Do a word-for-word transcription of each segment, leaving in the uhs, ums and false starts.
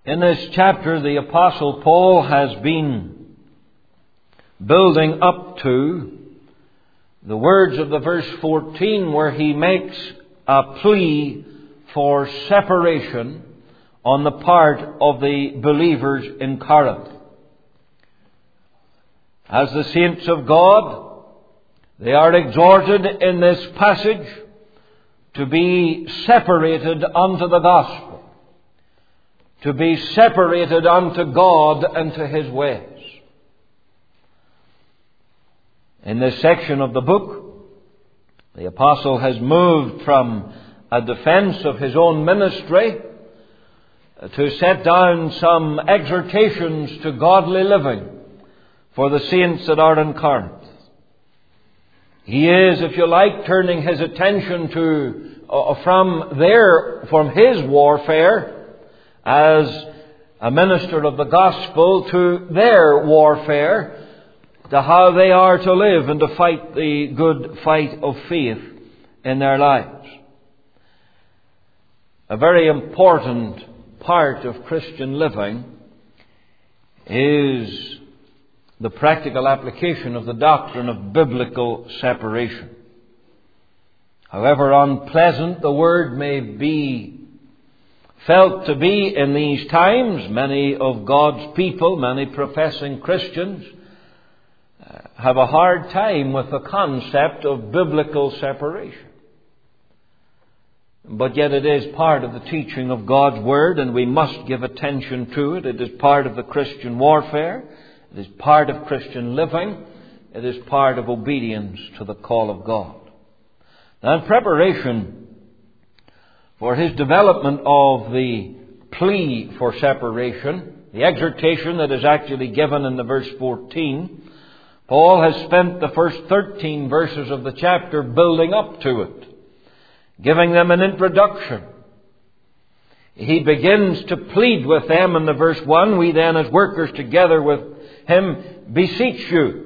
In this chapter, the Apostle Paul has been building up to the words of the verse fourteen, where he makes a plea for separation on the part of the believers in Corinth. As the saints of God, they are exhorted in this passage to be separated unto the gospel, to be separated unto God and to His ways. In this section of the book, the apostle has moved from a defense of his own ministry to set down some exhortations to godly living for the saints that are in Corinth. He is, if you like, turning his attention to uh, from their, from his warfare as a minister of the gospel to their warfare, to how they are to live and to fight the good fight of faith in their lives. A very important part of Christian living is the practical application of the doctrine of biblical separation. However unpleasant the word may be felt to be in these times, many of God's people, many professing Christians, have a hard time with the concept of biblical separation. But yet it is part of the teaching of God's Word, and we must give attention to it. It is part of the Christian warfare. It is part of Christian living. It is part of obedience to the call of God. Now, in preparation for his development of the plea for separation, the exhortation that is actually given in the verse fourteen, Paul has spent the first thirteen verses of the chapter building up to it, giving them an introduction. He begins to plead with them in the verse one, we then as workers together with him beseech you.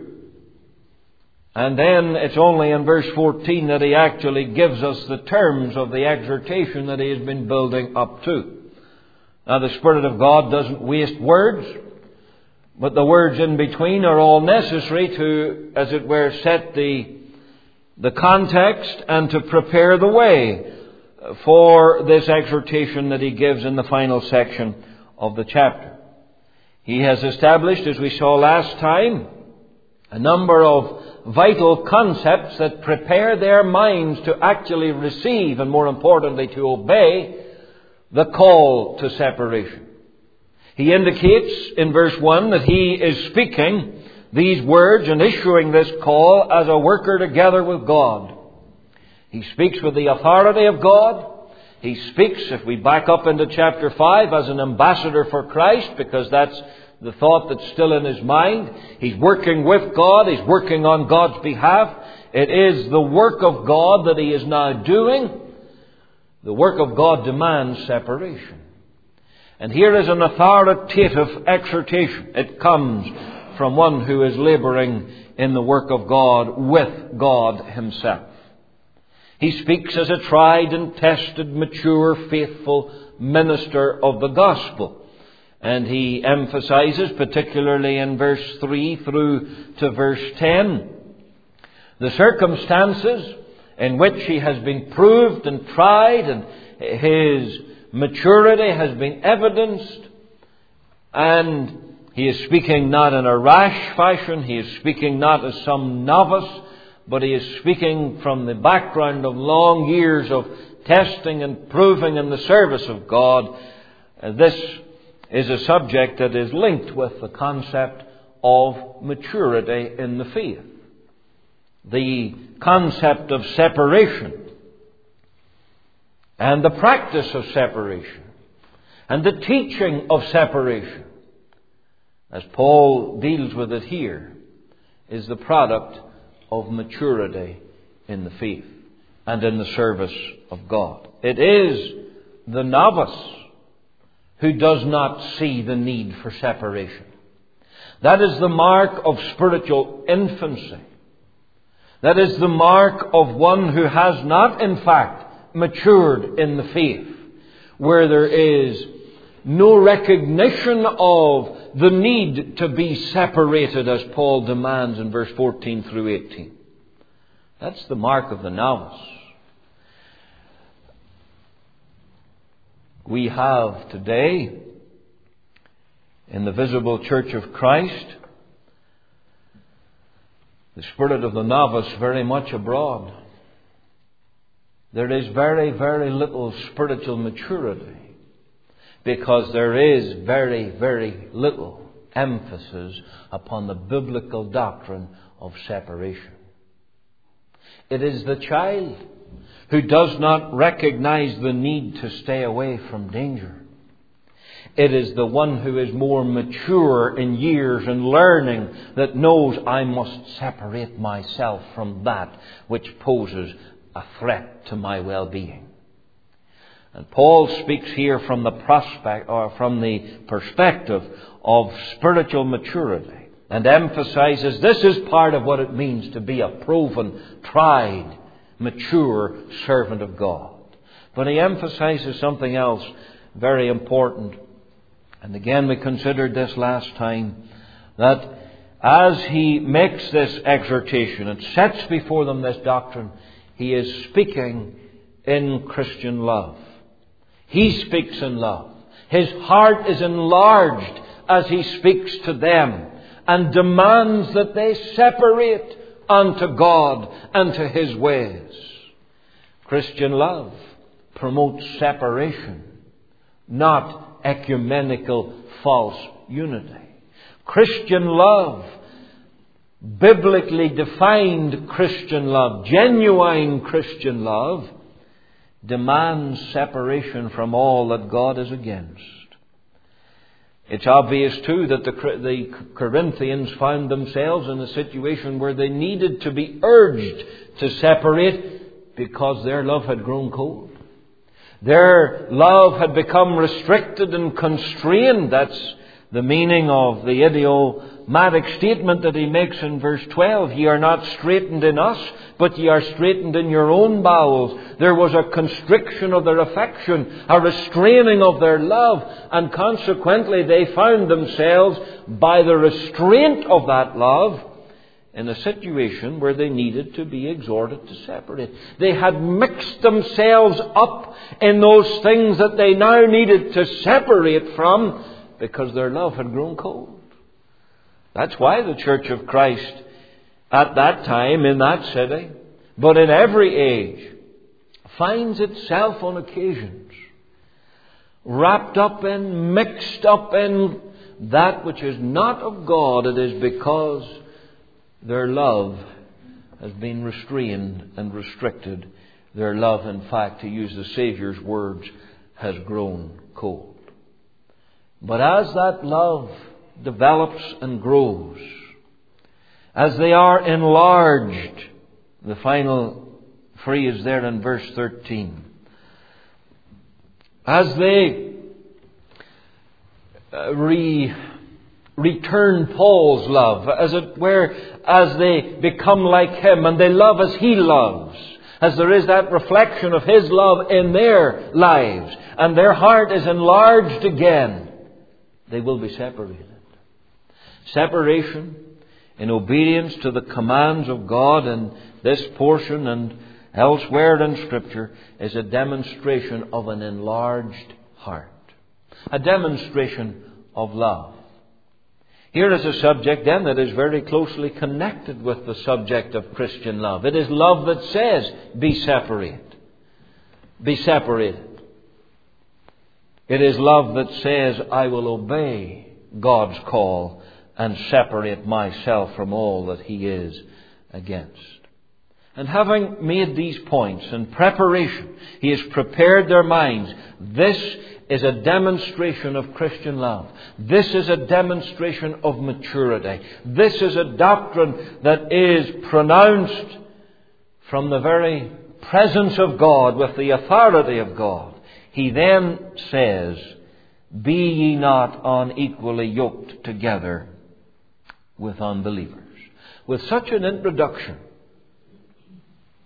And then it's only in verse fourteen that he actually gives us the terms of the exhortation that he has been building up to. Now, the Spirit of God doesn't waste words, but the words in between are all necessary to, as it were, set the, the context and to prepare the way for this exhortation that he gives in the final section of the chapter. He has established, as we saw last time, a number of vital concepts that prepare their minds to actually receive and, more importantly, to obey the call to separation. He indicates in verse one that he is speaking these words and issuing this call as a worker together with God. He speaks with the authority of God. He speaks, if we back up into chapter five, as an ambassador for Christ, because that's the thought that's still in his mind. He's working with God. He's working on God's behalf. It is the work of God that he is now doing. The work of God demands separation. And here is an authoritative exhortation. It comes from one who is laboring in the work of God with God himself. He speaks as a tried and tested, mature, faithful minister of the gospel. And he emphasizes, particularly in verse three through to verse ten, the circumstances in which he has been proved and tried, and his maturity has been evidenced. And he is speaking not in a rash fashion. He is speaking not as some novice, but he is speaking from the background of long years of testing and proving in the service of God. And this is a subject that is linked with the concept of maturity in the faith. The concept of separation and the practice of separation and the teaching of separation, as Paul deals with it here, is the product of maturity in the faith and in the service of God. It is the novice who does not see the need for separation. That is the mark of spiritual infancy. That is the mark of one who has not, in fact, matured in the faith, where there is no recognition of the need to be separated as Paul demands in verse fourteen through eighteen. That's the mark of the novice. We have today in the visible Church of Christ the spirit of the novice very much abroad. There is very, very little spiritual maturity because there is very, very little emphasis upon the biblical doctrine of separation. It is the child who does not recognize the need to stay away from danger. It is the one who is more mature in years and learning that knows I must separate myself from that which poses a threat to my well-being. And Paul speaks here from the prospect or from the perspective of spiritual maturity and emphasizes this is part of what it means to be a proven, tried, mature servant of God. But he emphasizes something else very important. And again, we considered this last time, that as he makes this exhortation and sets before them this doctrine, he is speaking in Christian love. He speaks in love. His heart is enlarged as he speaks to them and demands that they separate unto God and to His ways. Christian love promotes separation, not ecumenical false unity. Christian love, biblically defined Christian love, genuine Christian love, demands separation from all that God is against. It's obvious too that the, the Corinthians found themselves in a situation where they needed to be urged to separate because their love had grown cold. Their love had become restricted and constrained. That's the meaning of the idiomatic statement that he makes in verse twelve. Ye are not straitened in us, but ye are straitened in your own bowels. There was a constriction of their affection, a restraining of their love, and consequently they found themselves, by the restraint of that love, in a situation where they needed to be exhorted to separate. They had mixed themselves up in those things that they now needed to separate from because their love had grown cold. That's why the Church of Christ at that time in that city, but in every age, finds itself on occasions wrapped up in, mixed up in that which is not of God. It is because their love has been restrained and restricted. Their love, in fact, to use the Saviour's words, has grown cold. But as that love develops and grows, as they are enlarged, the final phrase there in verse thirteen, as they uh, re... return Paul's love, as it were, as they become like him and they love as he loves, as there is that reflection of his love in their lives, and their heart is enlarged again, they will be separated. Separation in obedience to the commands of God in this portion and elsewhere in Scripture is a demonstration of an enlarged heart, a demonstration of love. Here is a subject then that is very closely connected with the subject of Christian love. It is love that says, be separate. Be separated. It is love that says, I will obey God's call and separate myself from all that He is against. And having made these points in preparation, he has prepared their minds. This is a demonstration of Christian love. This is a demonstration of maturity. This is a doctrine that is pronounced from the very presence of God, with the authority of God. He then says, be ye not unequally yoked together with unbelievers. With such an introduction,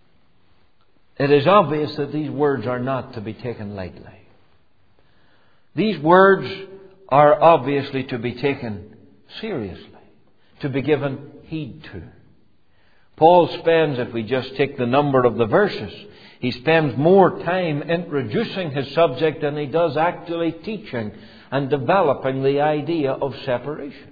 it is obvious that these words are not to be taken lightly. These words are obviously to be taken seriously, to be given heed to. Paul spends, if we just take the number of the verses, he spends more time introducing his subject than he does actually teaching and developing the idea of separation.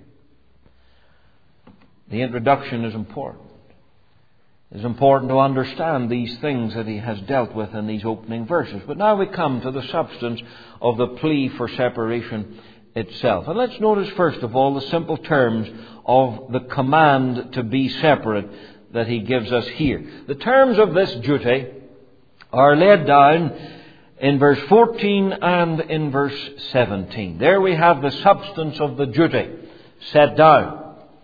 The introduction is important. It is important to understand these things that he has dealt with in these opening verses. But now we come to the substance of the plea for separation itself. And let's notice first of all the simple terms of the command to be separate that he gives us here. The terms of this duty are laid down in verse fourteen and in verse seventeen. There we have the substance of the duty set down.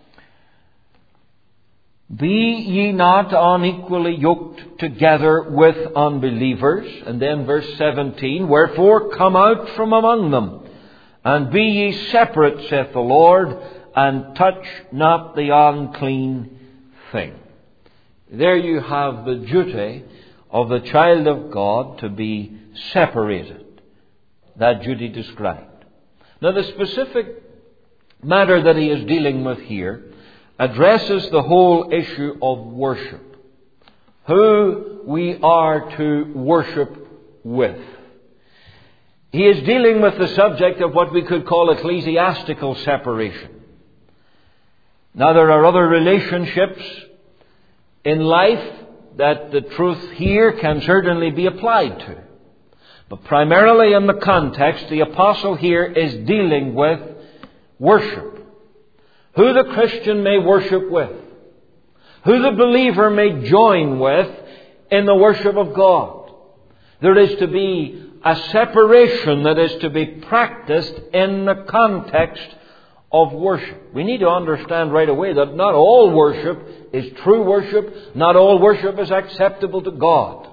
Be ye not unequally yoked together with unbelievers. And then verse seventeen, wherefore come out from among them, and be ye separate, saith the Lord, and touch not the unclean thing. There you have the duty of the child of God to be separated. That duty described. Now the specific matter that he is dealing with here addresses the whole issue of worship. Who we are to worship with. He is dealing with the subject of what we could call ecclesiastical separation. Now there are other relationships in life that the truth here can certainly be applied to. But primarily in the context, the apostle here is dealing with worship. Who the Christian may worship with. Who the believer may join with in the worship of God. There is to be a separation that is to be practiced in the context of worship. We need to understand right away that not all worship is true worship. Not all worship is acceptable to God.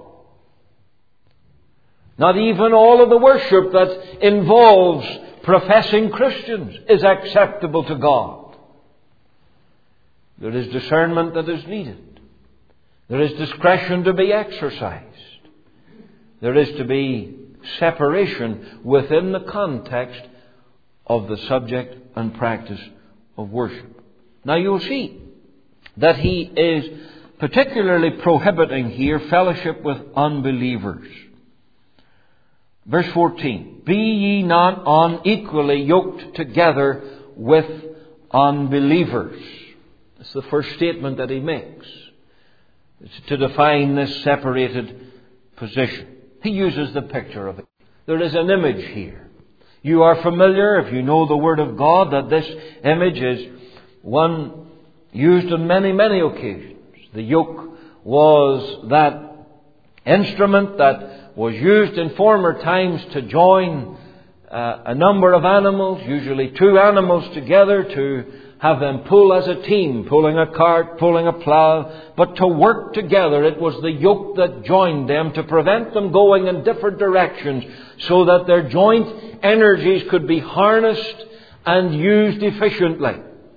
Not even all of the worship that involves professing Christians is acceptable to God. There is discernment that is needed. There is discretion to be exercised. There is to be separation within the context of the subject and practice of worship. Now you'll see that he is particularly prohibiting here fellowship with unbelievers. Verse fourteen, be ye not unequally yoked together with unbelievers. That's the first statement that he makes. It's to define this separated position. He uses the picture of it. There is an image here. You are familiar, if you know the Word of God, that this image is one used on many, many occasions. The yoke was that instrument that was used in former times to join uh, a number of animals, usually two animals together, to have them pull as a team, pulling a cart, pulling a plough, but to work together. It was the yoke that joined them to prevent them going in different directions so that their joint energies could be harnessed and used efficiently.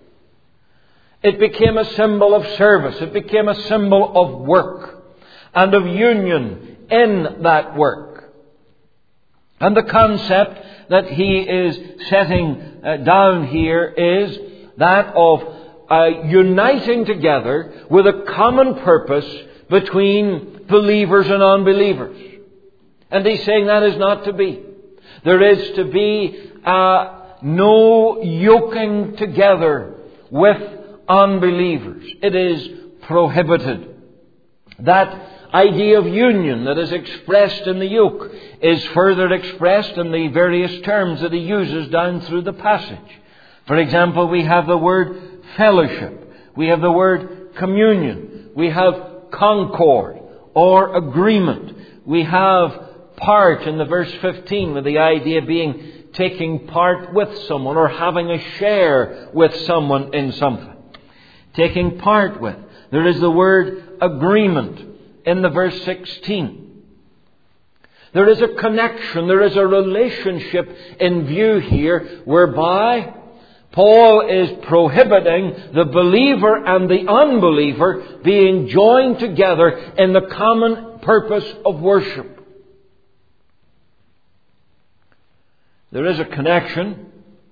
It became a symbol of service. It became a symbol of work and of union in that work. And the concept that he is setting uh, down here is that of uh, uniting together with a common purpose between believers and unbelievers. And he's saying that is not to be. There is to be uh, no yoking together with unbelievers. It is prohibited. That idea of union that is expressed in the yoke is further expressed in the various terms that he uses down through the passage. For example, we have the word fellowship. We have the word communion. We have concord or agreement. We have part in the verse fifteen, with the idea being taking part with someone or having a share with someone in something. Taking part with. There is the word agreement in the verse sixteen. There is a connection, there is a relationship in view here whereby Paul is prohibiting the believer and the unbeliever being joined together in the common purpose of worship. There is a connection,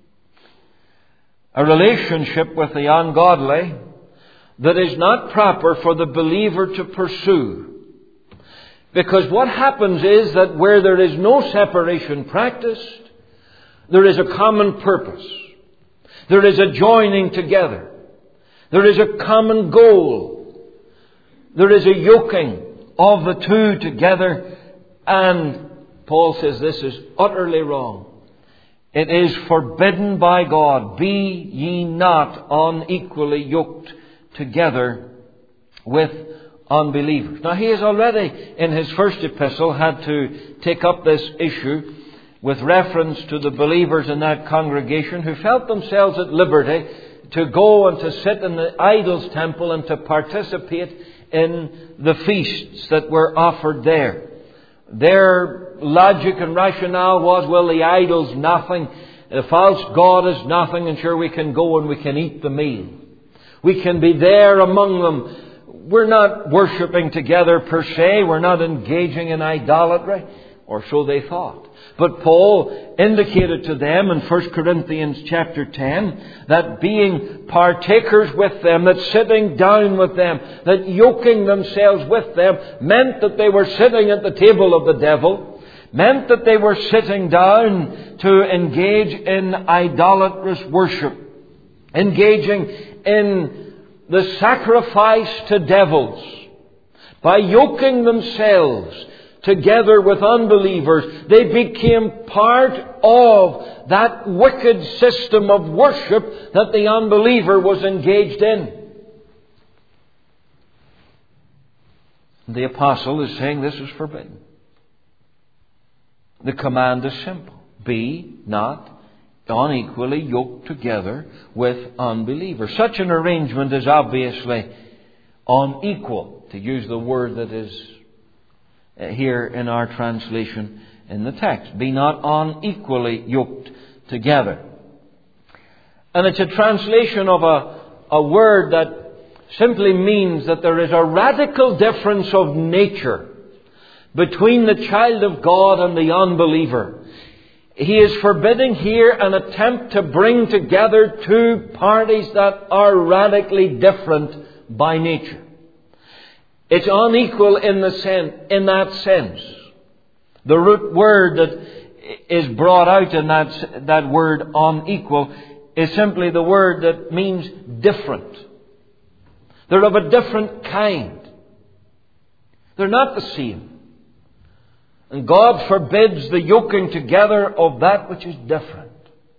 a relationship with the ungodly that is not proper for the believer to pursue. Because what happens is that where there is no separation practiced, there is a common purpose. There is a joining together. There is a common goal. There is a yoking of the two together. And Paul says this is utterly wrong. It is forbidden by God. Be ye not unequally yoked together with unbelievers. Now he has already in his first epistle had to take up this issue with reference to the believers in that congregation who felt themselves at liberty to go and to sit in the idol's temple and to participate in the feasts that were offered there. Their logic and rationale was, well, the idol's nothing, the false god is nothing, and sure we can go and we can eat the meal. We can be there among them. We're not worshipping together per se. We're not engaging in idolatry. Or so they thought. But Paul indicated to them in First Corinthians chapter ten that being partakers with them, that sitting down with them, that yoking themselves with them, meant that they were sitting at the table of the devil, meant that they were sitting down to engage in idolatrous worship, engaging in the sacrifice to devils, by yoking themselves together with unbelievers. They became part of that wicked system of worship that the unbeliever was engaged in. The apostle is saying this is forbidden. The command is simple. Be not unequally yoked together with unbelievers. Such an arrangement is obviously unequal, to use the word that is here in our translation in the text. Be not unequally yoked together. And it's a translation of a, a word that simply means that there is a radical difference of nature between the child of God and the unbeliever. He is forbidding here an attempt to bring together two parties that are radically different by nature. It's unequal in the sense, in that sense. The root word that is brought out in that, that word unequal is simply the word that means different. They're of a different kind. They're not the same. And God forbids the yoking together of that which is different.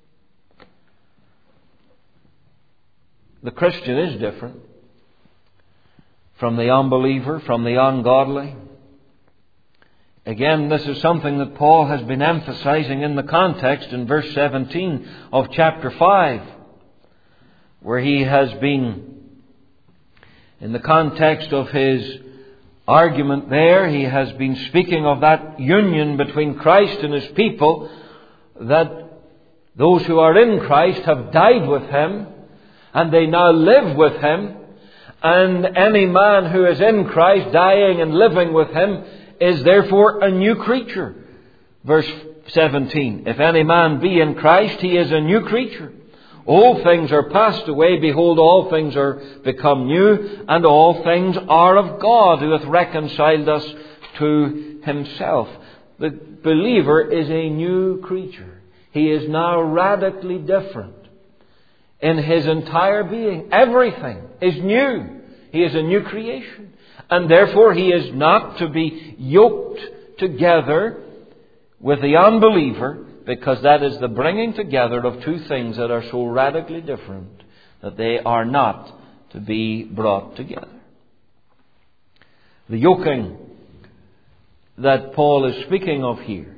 The Christian is different from the unbeliever, from the ungodly. Again, this is something that Paul has been emphasizing in the context in verse seventeen of chapter five, where he has been, in the context of his argument there, he has been speaking of that union between Christ and His people, that those who are in Christ have died with Him, and they now live with Him. And any man who is in Christ, dying and living with Him, is therefore a new creature. Verse seventeen. If any man be in Christ, he is a new creature. Old things are passed away. Behold, all things are become new. And all things are of God, who hath reconciled us to Himself. The believer is a new creature. He is now radically different in his entire being. Everything is new. He is a new creation. And therefore he is not to be yoked together with the unbeliever, because that is the bringing together of two things that are so radically different that they are not to be brought together. The yoking that Paul is speaking of here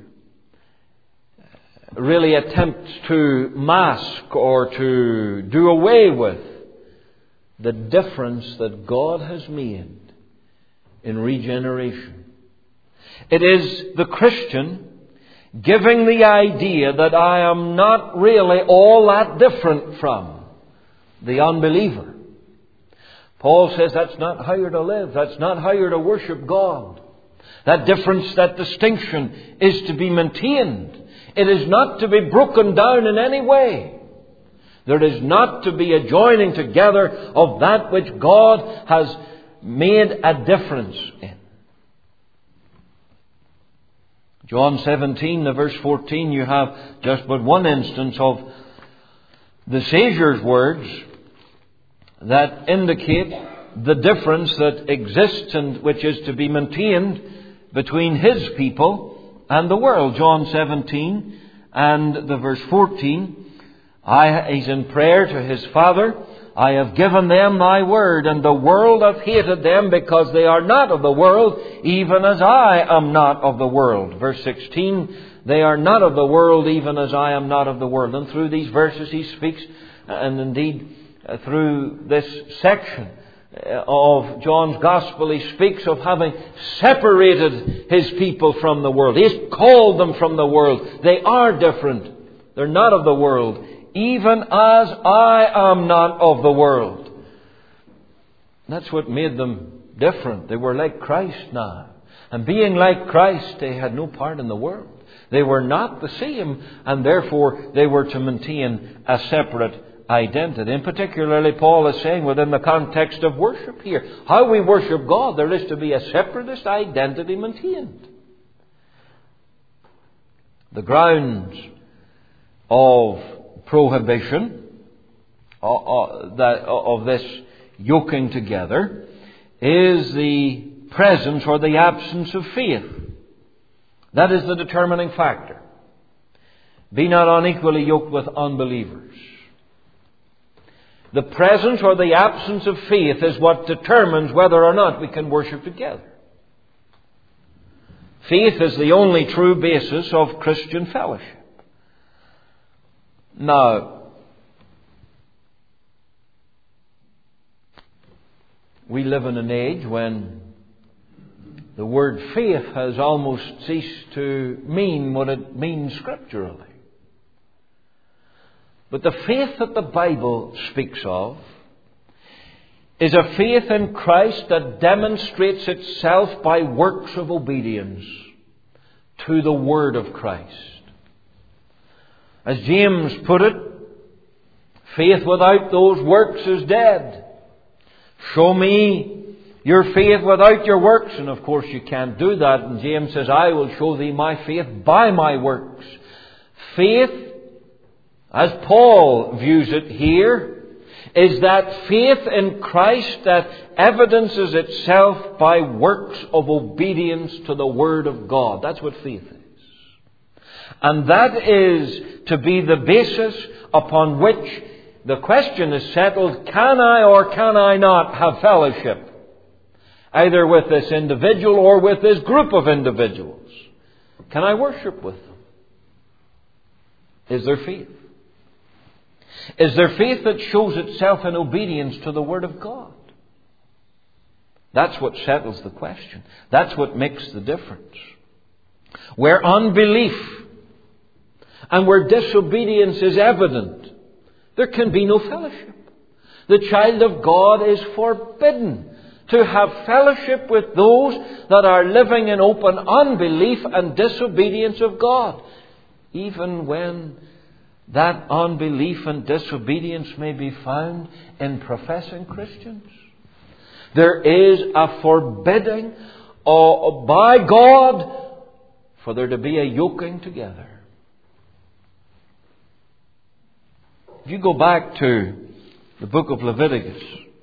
really attempts to mask or to do away with the difference that God has made in regeneration. It is the Christian giving the idea that I am not really all that different from the unbeliever. Paul says that's not how you're to live. That's not how you're to worship God. That difference, that distinction is to be maintained It is not to be broken down in any way. There is not to be a joining together of that which God has made a difference in. John seventeen, the verse fourteen, you have just but one instance of the Saviour's words that indicate the difference that exists and which is to be maintained between His people and the world. John seventeen and the verse fourteen. I, he's in prayer to His Father. I have given them Thy word, and the world hath hated them because they are not of the world, even as I am not of the world. Verse sixteen, they are not of the world, even as I am not of the world. And through these verses he speaks, and indeed through this section of John's Gospel, he speaks of having separated his people from the world. He's called them from the world. They are different. They're not of the world, even as I am not of the world. That's what made them different. They were like Christ now. And being like Christ, they had no part in the world. They were not the same, and therefore they were to maintain a separate identity. And particularly Paul is saying within the context of worship here, how we worship God, there is to be a separatist identity maintained. The grounds of prohibition of this yoking together is the presence or the absence of faith. That is the determining factor. Be not unequally yoked with unbelievers. The presence or the absence of faith is what determines whether or not we can worship together. Faith is the only true basis of Christian fellowship. Now, we live in an age when the word faith has almost ceased to mean what it means scripturally. But the faith that the Bible speaks of is a faith in Christ that demonstrates itself by works of obedience to the Word of Christ. As James put it, faith without those works is dead. Show me your faith without your works. And of course you can't do that. And James says, I will show thee my faith by my works. Faith, as Paul views it here, is that faith in Christ that evidences itself by works of obedience to the Word of God. That's what faith is. And that is to be the basis upon which the question is settled, can I or can I not have fellowship? Either with this individual or with this group of individuals. Can I worship with them? Is there faith? Is there faith that shows itself in obedience to the Word of God? That's what settles the question. That's what makes the difference. Where unbelief and where disobedience is evident, there can be no fellowship. The child of God is forbidden to have fellowship with those that are living in open unbelief and disobedience of God, even when that unbelief and disobedience may be found in professing Christians. There is a forbidding uh, by God for there to be a yoking together. If you go back to the book of Leviticus,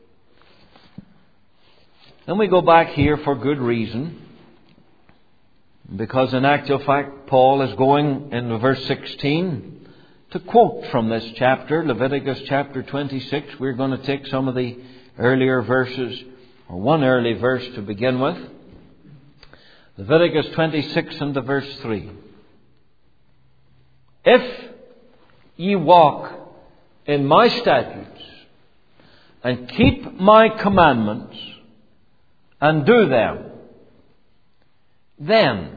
and we go back here for good reason, because in actual fact Paul is going in verse sixteen to quote from this chapter, Leviticus chapter twenty-six. We're going to take some of the earlier verses, or one early verse to begin with. Leviticus twenty-six and the verse three. If ye walk in my statutes and keep my commandments and do them, then,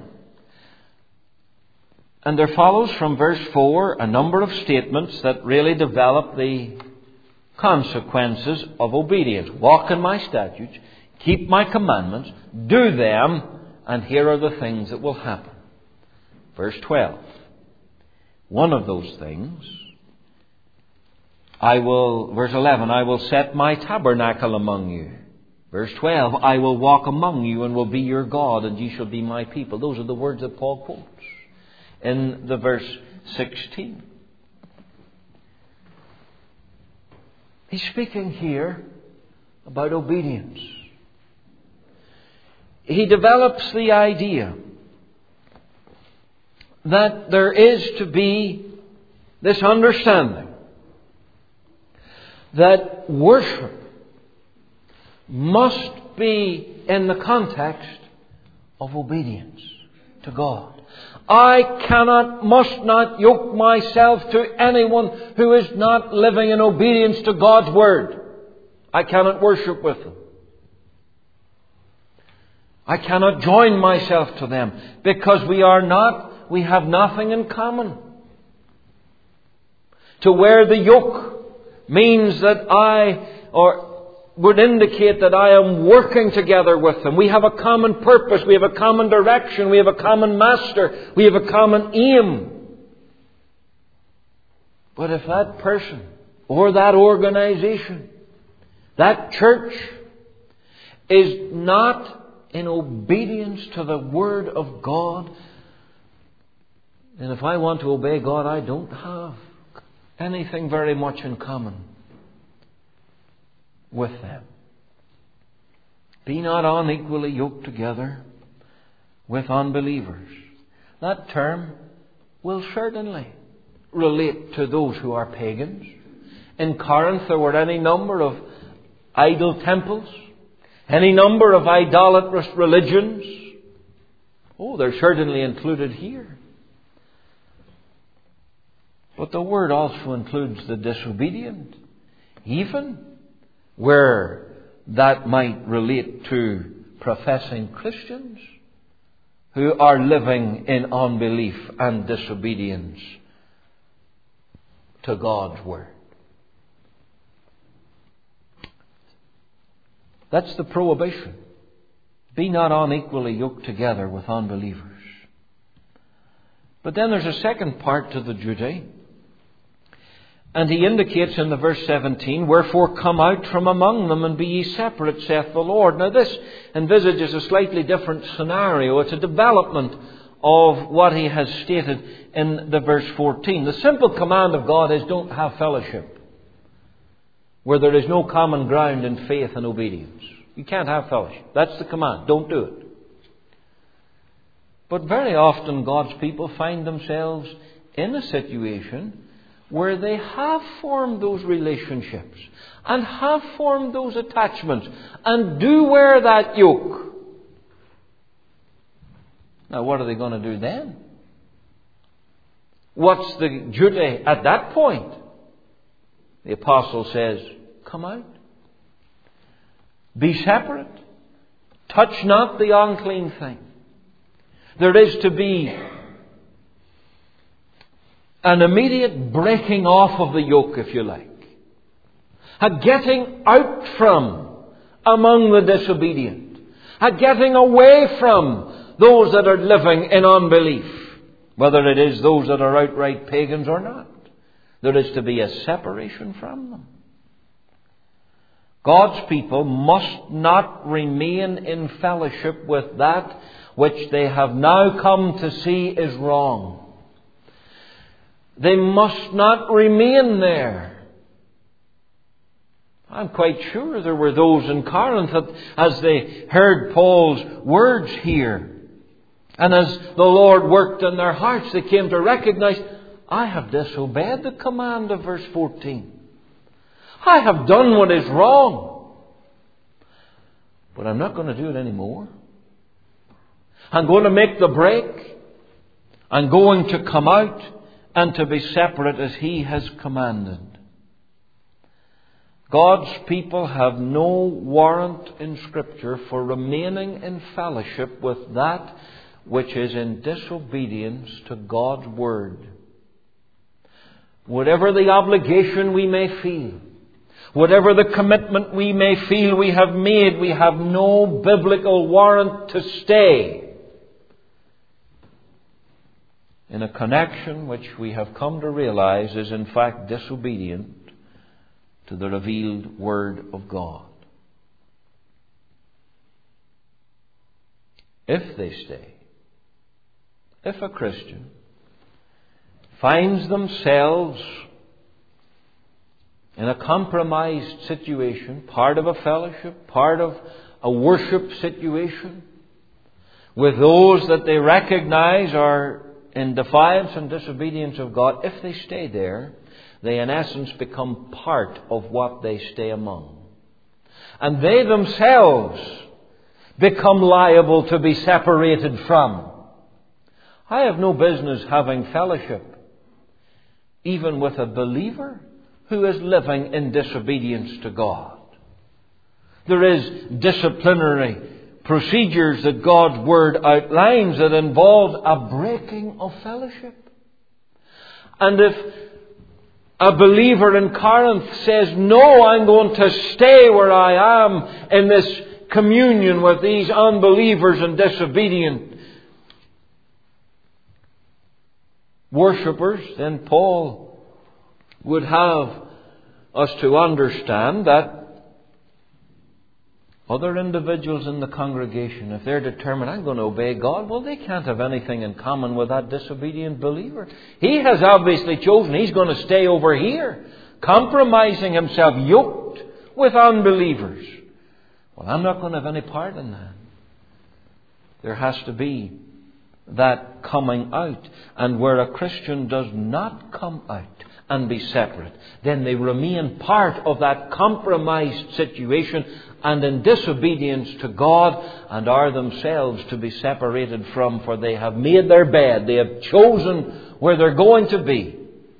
and there follows from verse four a number of statements that really develop the consequences of obedience. Walk in my statutes, keep my commandments, do them, and here are the things that will happen. Verse twelve. one of those things, I will, verse eleven, I will set my tabernacle among you. Verse twelve, I will walk among you and will be your God, and ye shall be my people. Those are the words that Paul quotes in the verse sixteen. He's speaking here about obedience. He develops the idea that there is to be this understanding that worship must be in the context of obedience to God. I cannot, must not yoke myself to anyone who is not living in obedience to God's Word. I cannot worship with them. I cannot join myself to them because we are not, we have nothing in common. To wear the yoke means that I, or would indicate that I am working together with them. We have a common purpose. We have a common direction. We have a common master. We have a common aim. But if that person or that organization, that church, is not in obedience to the Word of God, then if I want to obey God, I don't have anything very much in common with them. Be not unequally yoked together with unbelievers. That term will certainly relate to those who are pagans. In Corinth there were any number of idol temples, any number of idolatrous religions. Oh, they're certainly included here. But the word also includes the disobedient, even where that might relate to professing Christians who are living in unbelief and disobedience to God's Word. That's the prohibition. Be not unequally yoked together with unbelievers. But then there's a second part to the duty. And he indicates in the verse seventeen, wherefore come out from among them and be ye separate, saith the Lord. Now this envisages a slightly different scenario. It's a development of what he has stated in the verse fourteen. The simple command of God is don't have fellowship where there is no common ground in faith and obedience. You can't have fellowship. That's the command. Don't do it. But very often God's people find themselves in a situation where they have formed those relationships and have formed those attachments and do wear that yoke. Now, what are they going to do then? What's the duty at that point? The apostle says, come out. Be separate. Touch not the unclean thing. There is to be an immediate breaking off of the yoke, if you like. A getting out from among the disobedient. A getting away from those that are living in unbelief. Whether it is those that are outright pagans or not. There is to be a separation from them. God's people must not remain in fellowship with that which they have now come to see is wrong. They must not remain there. I'm quite sure there were those in Corinth that as they heard Paul's words here, and as the Lord worked in their hearts, they came to recognize, I have disobeyed the command of verse fourteen. I have done what is wrong. But I'm not going to do it anymore. I'm going to make the break. I'm going to come out and to be separate as He has commanded. God's people have no warrant in Scripture for remaining in fellowship with that which is in disobedience to God's Word. Whatever the obligation we may feel, whatever the commitment we may feel we have made, we have no biblical warrant to stay in a connection which we have come to realize is in fact disobedient to the revealed Word of God. If they stay, if a Christian finds themselves in a compromised situation, part of a fellowship, part of a worship situation, with those that they recognize are in defiance and disobedience of God, if they stay there, they in essence become part of what they stay among. And they themselves become liable to be separated from. I have no business having fellowship, even with a believer who is living in disobedience to God. There is disciplinary procedures that God's Word outlines that involve a breaking of fellowship. And if a believer in Corinth says, no, I'm going to stay where I am in this communion with these unbelievers and disobedient worshippers, then Paul would have us to understand that other individuals in the congregation, if they're determined, I'm going to obey God, well, they can't have anything in common with that disobedient believer. He has obviously chosen he's going to stay over here, compromising himself, yoked with unbelievers. Well, I'm not going to have any part in that. There has to be that coming out. And where a Christian does not come out and be separate, then they remain part of that compromised situation and in disobedience to God, and are themselves to be separated from, for they have made their bed. They have chosen where they're going to be.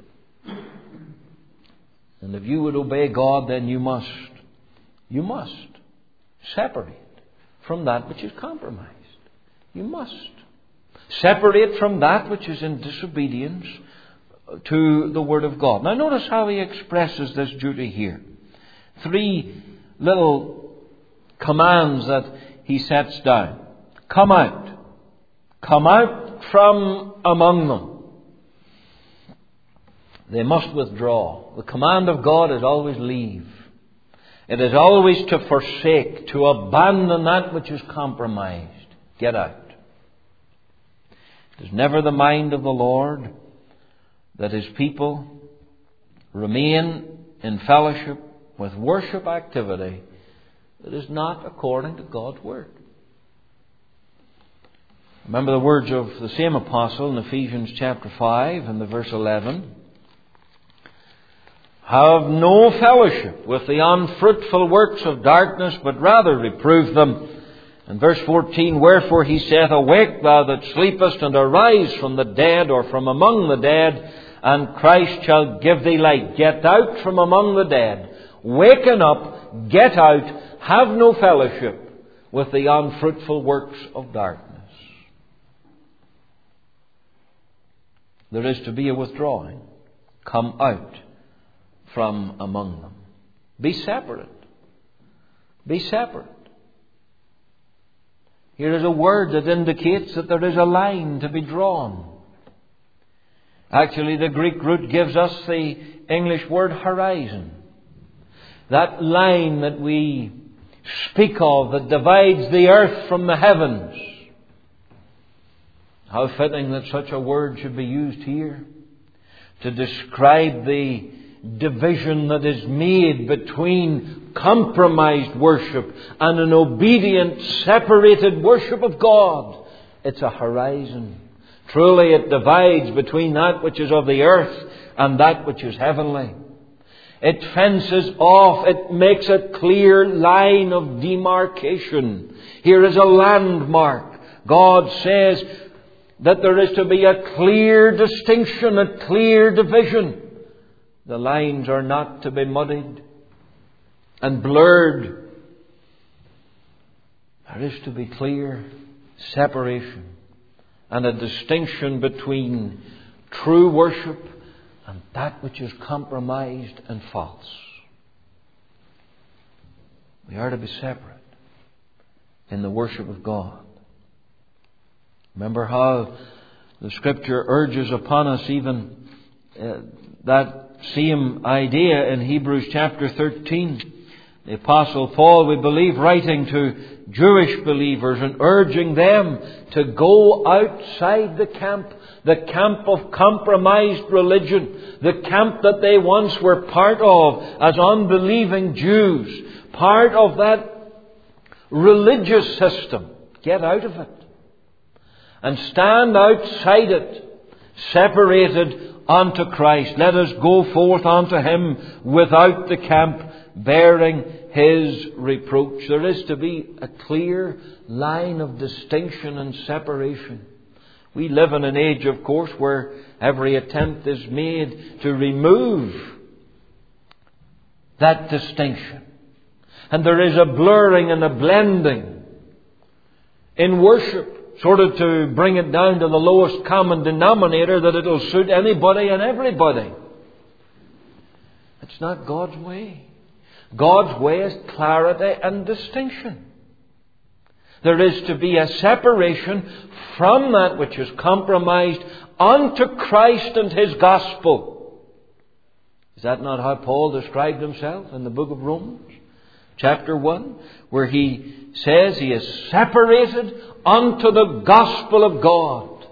And if you would obey God, then you must, you must separate from that which is compromised. You must separate from that which is in disobedience to the Word of God. Now notice how he expresses this duty here. Three little commands that he sets down. Come out. Come out from among them. They must withdraw. The command of God is always leave. It is always to forsake, to abandon that which is compromised. Get out. It is never the mind of the Lord that His people remain in fellowship with worship activity that is not according to God's Word. Remember the words of the same apostle in Ephesians chapter five and the verse eleven. Have no fellowship with the unfruitful works of darkness, but rather reprove them. In verse fourteen, wherefore he saith, awake thou that sleepest, and arise from the dead, or from among the dead, and Christ shall give thee light. Get out from among the dead. Waken up, get out, have no fellowship with the unfruitful works of darkness. There is to be a withdrawing. Come out from among them. Be separate. Be separate. Here is a word that indicates that there is a line to be drawn. Actually, the Greek root gives us the English word horizon. That line that we speak of that divides the earth from the heavens. How fitting that such a word should be used here to describe the division that is made between compromised worship and an obedient, separated worship of God. It's a horizon. Truly it divides between that which is of the earth and that which is heavenly. It fences off, it makes a clear line of demarcation. Here is a landmark. God says that there is to be a clear distinction, a clear division. The lines are not to be muddied and blurred. There is to be clear separation and a distinction between true worship and that which is compromised and false. We are to be separate in the worship of God. Remember how The Scripture urges upon us even uh, that same idea in Hebrews chapter thirteen. The Apostle Paul, we believe, writing to Jewish believers and urging them to go outside the camp, the camp of compromised religion, the camp that they once were part of as unbelieving Jews, part of that religious system. Get out of it and stand outside it, separated unto Christ. Let us go forth unto Him without the camp, bearing His reproach. There is to be a clear line of distinction and separation. We live in an age, of course, where every attempt is made to remove that distinction. And there is a blurring and a blending in worship, sort of to bring it down to the lowest common denominator that it'll suit anybody and everybody. It's not God's way. God's way is clarity and distinction. There is to be a separation from that which is compromised unto Christ and His gospel. Is that not how Paul described himself in the book of Romans, chapter one, where he says he is separated unto the gospel of God?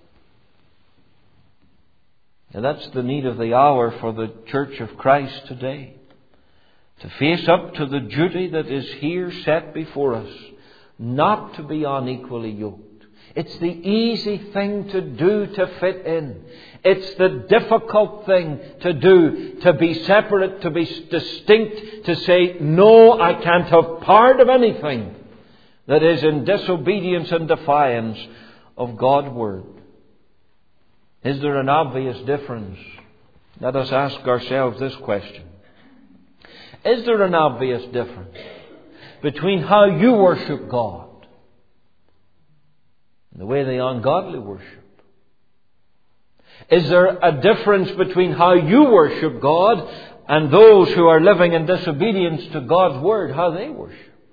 And that's the need of the hour for the Church of Christ today. To face up to the duty that is here set before us, not to be unequally yoked. It's the easy thing to do to fit in. It's the difficult thing to do, to be separate, to be distinct, to say, no, I can't have part of anything that is in disobedience and defiance of God's Word. Is there an obvious difference? Let us ask ourselves this question. Is there an obvious difference between how you worship God and the way the ungodly worship? Is there a difference between how you worship God and those who are living in disobedience to God's Word, how they worship?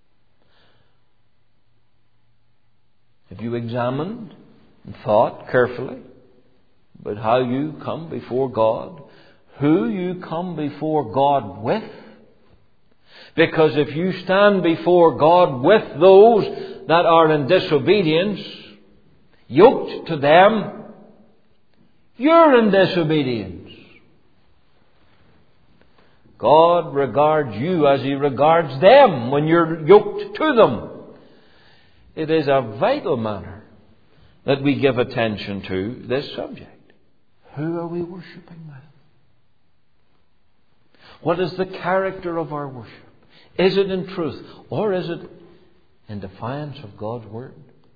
Have you examined and thought carefully about how you come before God? Who you come before God with? Because if you stand before God with those that are in disobedience, yoked to them, you're in disobedience. God regards you as He regards them when you're yoked to them. It is a vital matter that we give attention to this subject. Who are we worshiping with? What is the character of our worship? Is it in truth, or is it in defiance of God's Word?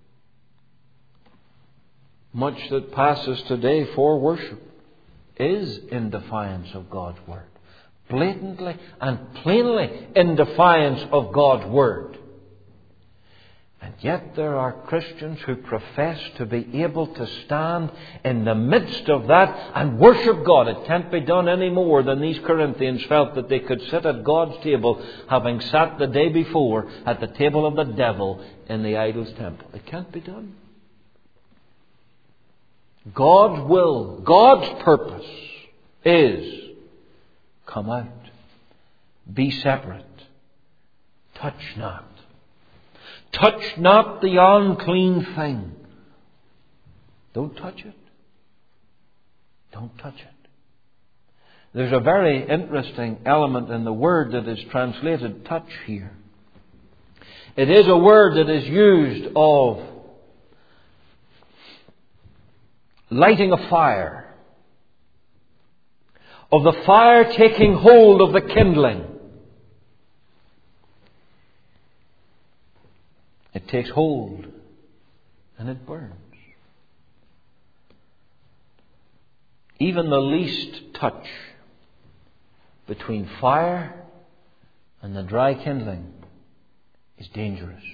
Much that passes today for worship is in defiance of God's Word. Blatantly and plainly in defiance of God's Word. And yet there are Christians who profess to be able to stand in the midst of that and worship God. It can't be done any more than these Corinthians felt that they could sit at God's table, having sat the day before at the table of the devil in the idol's temple. It can't be done. God's will, God's purpose is come out, be separate, touch not. Touch not the unclean thing. Don't touch it. Don't touch it. There's a very interesting element in the word that is translated touch here. It is a word that is used of lighting a fire, of the fire taking hold of the kindling. It takes hold and it burns. Even the least touch between fire and the dry kindling is dangerous.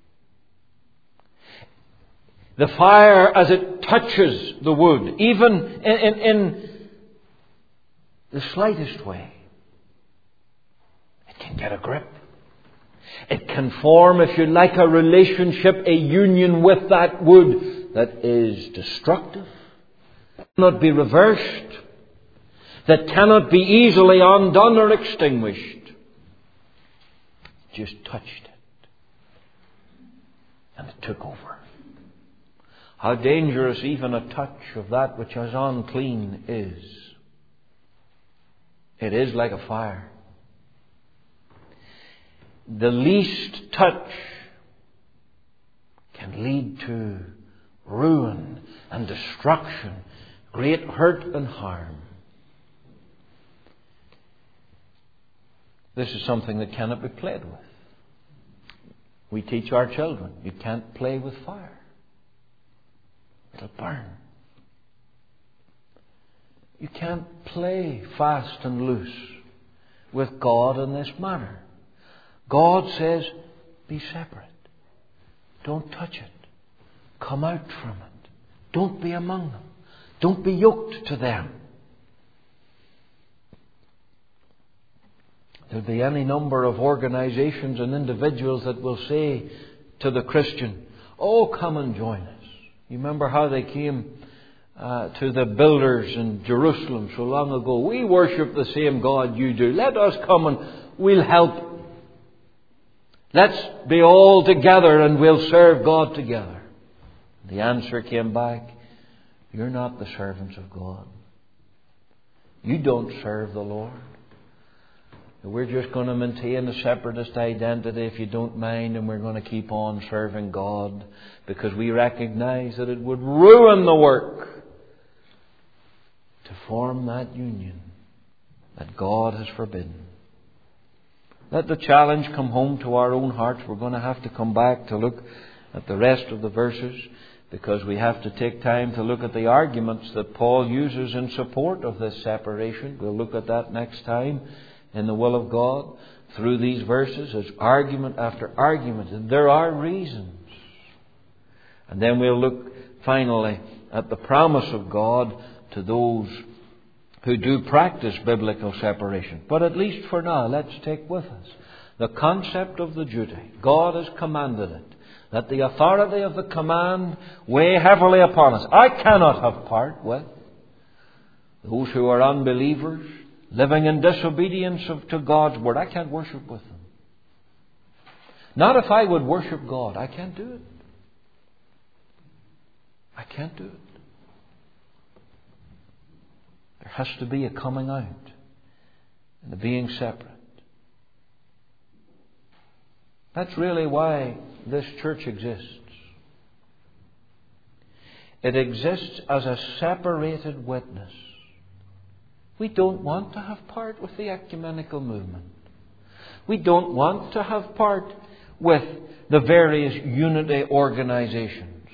The fire, as it touches the wood, even in, in, in the slightest way, it can get a grip. It can form, if you like, a relationship, a union with that wood that is destructive, cannot be reversed, that cannot be easily undone or extinguished, just touched it. And it took over. How dangerous even a touch of that which is unclean is. It is like a fire. The least touch can lead to ruin and destruction, great hurt and harm. This is something that cannot be played with. We teach our children, you can't play with fire. It'll burn. You can't play fast and loose with God in this manner. God says, be separate. Don't touch it. Come out from it. Don't be among them. Don't be yoked to them. There'll be any number of organizations and individuals that will say to the Christian, oh, come and join us. You remember how they came uh, to the builders in Jerusalem so long ago. We worship the same God you do. Let us come and we'll help. Let's be all together and we'll serve God together. The answer came back, you're not the servants of God. You don't serve the Lord. We're just going to maintain a separatist identity if you don't mind, and we're going to keep on serving God because we recognize that it would ruin the work to form that union that God has forbidden. Let the challenge come home to our own hearts. We're going to have to come back to look at the rest of the verses because we have to take time to look at the arguments that Paul uses in support of this separation. We'll look at that next time in the will of God through these verses as argument after argument. And there are reasons. And then we'll look finally at the promise of God to those who do practice biblical separation. But at least for now, let's take with us the concept of the duty. God has commanded it. That the authority of the command weigh heavily upon us. I cannot have part with those who are unbelievers, living in disobedience of, to God's word. I can't worship with them. Not if I would worship God. I can't do it. I can't do it. There has to be a coming out and a being separate. That's really why this church exists. It exists as a separated witness. We don't want to have part with the ecumenical movement. We don't want to have part with the various unity organizations.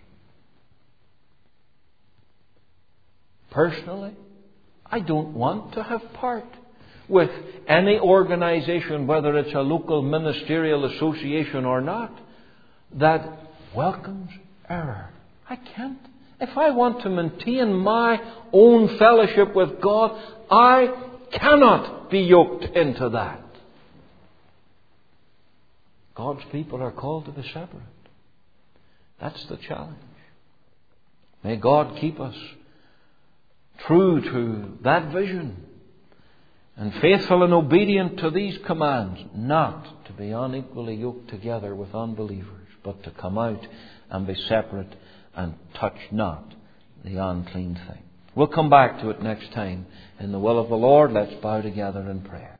Personally, I don't want to have part with any organization, whether it's a local ministerial association or not, that welcomes error. I can't. If I want to maintain my own fellowship with God, I cannot be yoked into that. God's people are called to be separate. That's the challenge. May God keep us true to that vision and faithful and obedient to these commands, not to be unequally yoked together with unbelievers, but to come out and be separate and touch not the unclean thing. We'll come back to it next time. In the will of the Lord, let's bow together in prayer.